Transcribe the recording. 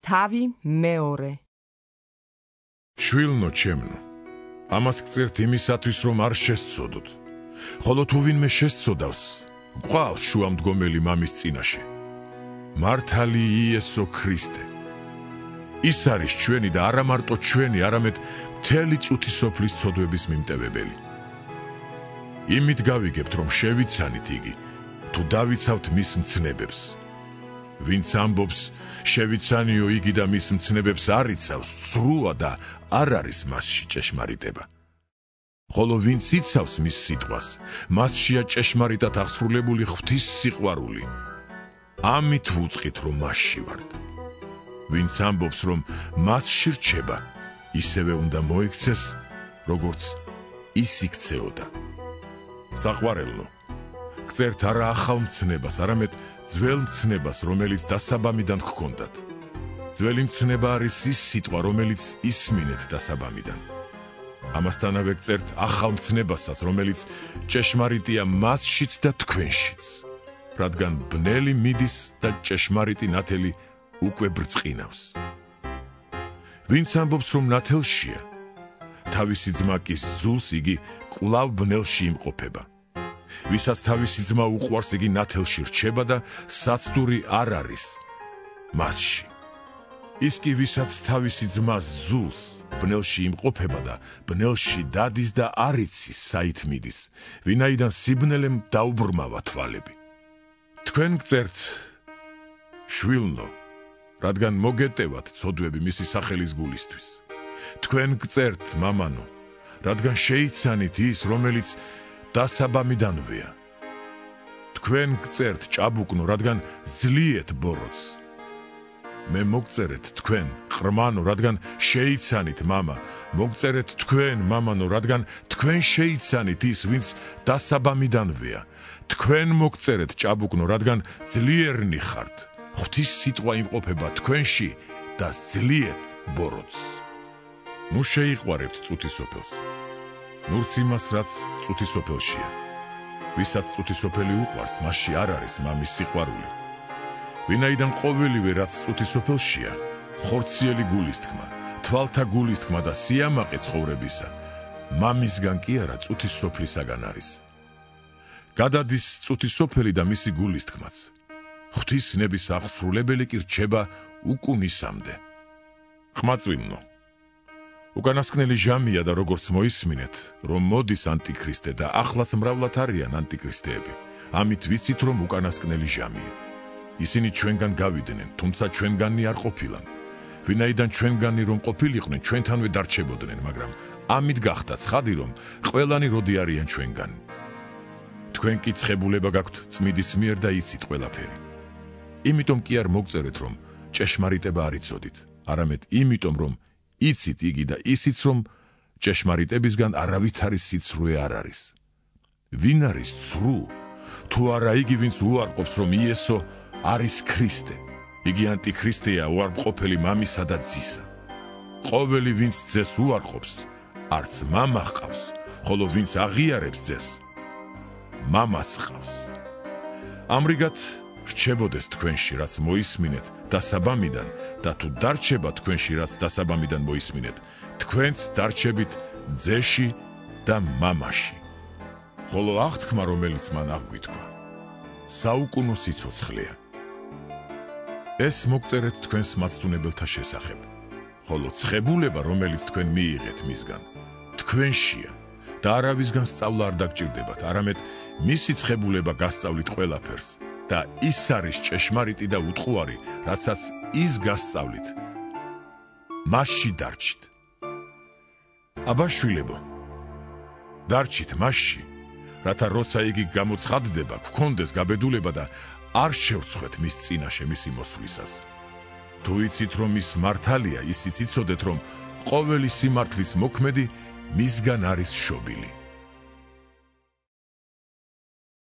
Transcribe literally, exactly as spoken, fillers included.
თავი მეორე. შვილნო ჩემნო, ამას გწერთ იმისათვის, რომ არ შესწოდოთ. ხოლო თუ ვინმე შესწოდავს, გვყავს შუამდგომელი მამის წინაშე. მართალი იესო ქრისტე. ის არის ჩვენი და არა მარტო ჩვენი, არამედ მთელი წუთი სოფლის ცოდვების მიმტევებელი. იმით გავიგებთ, რომ შევიცანით იგი, თუ დავიცავთ მის მცნებებს. ვინც ამბობს, შევიცანიო იგი და მის მცნებებს არ იცავს, სრუა და არ არის მასში ჭეშმარიტება. ხოლო ვინც იცავს მის სიტყვას, მასშია ჭეშმარიტად აღსრულებული ღვთის სიყვარული. ამით ვუწყით, რომ მასში ვართ. ვინც ამბობს, რომ მასში რჩება, ისევე უნდა მოიქცეს, როგორც ის იქცეოდა. საყვარელო, გწერთ არა ახალ მცნებას, არამედ ძველ მცნებას, რომელიც დასაბამიდან გქონდათ. ძველი მცნება არის ის სიტყვა, რომელიც ისმინეთ დასაბამიდან. ამასთანავე გწერთ ახალ მცნებასაც, რომელიც ჭეშმარიტია მასშიც და თქვენშიც, რადგან ბნელი მიდის და ჭეშმარიტი ნათელი უკვე ბრწყინავს. ვინც ამბობს, რომ ნათელშია, თავისი ძმა კი ზულს იგი კვლავ ბნელში იმყოფება. ვისაც თავისი ძმა უყვარს, იგი ნათელში რჩება და საცდური არ არის მასში. ის კი ვისაც თავისი ძმას ზულს ბნელში იმყოფება და ბნელში დადის და არ იცის საით მიდის, ვინაიდან სიბნელემ დაუბრმავა თვალები. თქვენ გწერთ, შვილნო, რადგან მოგეტევათ ცოდვები მისი სახელის გულისთვის. თქვენ გწერთ, მამანო, რადგან შეიცანით ის, რომელიც დასაბამიდანვეა. თქვენ გწერთ, ჭაბუკნო, რადგან ძლიეთ ბოროტს. მე მოგწერეთ თქვენ, ყრმანო, რადგან შეიცანით, მამა, მოგწერეთ თქვენ, მამანო, რადგან თქვენ შეიცანით ის, ვინც დასაბამიდანვეა. თქვენ მოგწერეთ, ჭაბუკნო, რადგან ძლიერნი ხართ. ღვთის სიტყვა იმყოფება თქვენში და ძლიეთ ბოროტს. ნუ შეიყვარებთ წუთისოფელს. ნურც იმას, რაც წუთისოფელშია. ვისაც წუთისოფელი უყვარს, მასში არ არის მამის სიყვარული. ვინაიდან ყოველივე, რაც წუთისოფელშია, ხორციელი გულისთქმა, თვალთა გულისთქმა და სიამაყე ცხოვრებისა, მამისგან კი არა წუთისოფლისაგან არის. გადადის წუთისოფელი და მისი გულისთქმაც. ღვთის ნების აღსრულებელი კი რჩება უკუნისამდე. ხმაწვიმნო, უკანასკნელი ჟამია და როგორც მოისმინეთ, რომ მოდის ანტიქრისტე და ახლაც მრავლად არიან ანტიქრისტეები, ამით ვიცით, რომ უკანასკნელი ჟამია. ისინი ჩვენგან გავიდნენ, თუმცა ჩვენგანი არ ყოფილან. ვინაიდან ჩვენგანი რომ ყოფილიყვნენ, ჩვენთანვე დარჩებოდნენ, მაგრამ ამით გახდა ცხადი, რომ ყველანი როდი არიან ჩვენგანი. თქვენ კი ცხებულება გაქვთ წმინდის მიერ და იცით ყველაფერი. იმიტომ კი არ მოგწერეთ, რომ ჭეშმარიტება არ იცოდით, არამედ იმიტომ, რომ იცით იგი და ისიც, რომ ჭეშმარიტებისგან არავითარი სიცრუე არ არის. ვინ არის ცრუ? თუ არა იგი, ვინც უარყოფს, რომ იესო არის ქრისტე. იგი ანტიქრისტეა, უარყოფელი მამისა და ძისა. ყოველი, ვინც ძეს უარყოფს, არც მამა ჰყავს, ხოლო ვინც აღიარებს ძეს, მამაც ჰყავს. ამრიგად რჩებოდეს თქვენში, რაც მოისმინეთ დასაბამიდან და თუ დარჩება თქვენში, რაც დასაბამიდან მოისმინეთ, თქვენც დარჩებით ძეში და მამაში. ხოლო აღთქმა, რომელიც მან აღგვითქვა, საუკუნო სიცოცხლეა. ეს მოგწერეთ თქვენს მაცდუნებელთა შესახებ, ხოლო ცხებულება, რომელიც თქვენ მიიღეთ მისგან, თქვენშია და არავისგან სწავლა არ დაგჭირდებათ, არამედ მისი ცხებულება გასწავლით ყველაფერს და ის არის ჭეშმარიტი და უტყუარი, რაცაც ის გასწავლით. მასში დარჩით. აბა შვილებო, დარჩით მასში, რათა როცა იგი გამოცხადდება, გქონდეს გაბედულება და არ შევწხვეთ მის წინაშე მისი მოსვლისას. თუ იცით, რომ ის მართალია, ისიც იცოდეთ, რომ ყოველი სიმართლის მოქმედი მისგან არის შობილი.